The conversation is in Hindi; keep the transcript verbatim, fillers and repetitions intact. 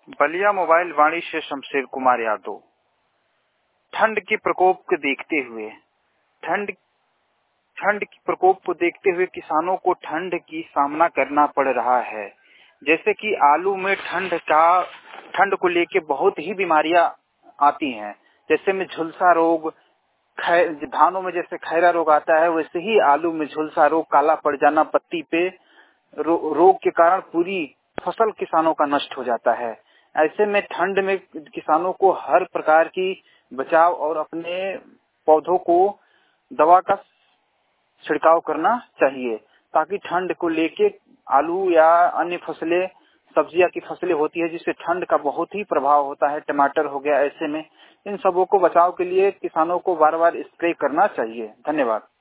बलिया मोबाइल वाणी से शमशेर कुमार यादव। ठंड के प्रकोप को देखते हुए ठंड ठंड के प्रकोप को देखते हुए किसानों को ठंड की सामना करना पड़ रहा है। जैसे कि आलू में ठंड का ठंड को लेके बहुत ही बीमारियां आती हैं। जैसे में झुलसा रोग, धानों में जैसे खैरा रोग आता है, वैसे ही आलू में झुलसा रोग, काला पड़ जाना पत्ती पे, रो, रोग के कारण पूरी फसल किसानों का नष्ट हो जाता है। ऐसे में ठंड में किसानों को हर प्रकार की बचाव और अपने पौधों को दवा का छिड़काव करना चाहिए, ताकि ठंड को लेके आलू या अन्य फसलें, सब्जियां की फसलें होती है जिससे ठंड का बहुत ही प्रभाव होता है, टमाटर हो गया, ऐसे में इन सबों को बचाव के लिए किसानों को बार बार स्प्रे करना चाहिए। धन्यवाद।